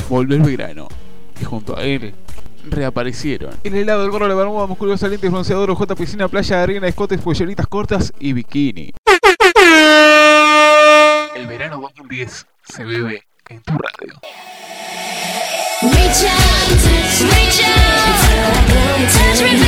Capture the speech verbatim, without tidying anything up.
volvió el verano y junto a él reaparecieron el helado, el gorro, la bermuda, musculosa, lentes, bronceador, ojota, piscina, playa, arena, escotes, polleritas cortas y bikini. El verano dos mil diez se bebe en tu radio. Reach out, touch, reach out, touch me.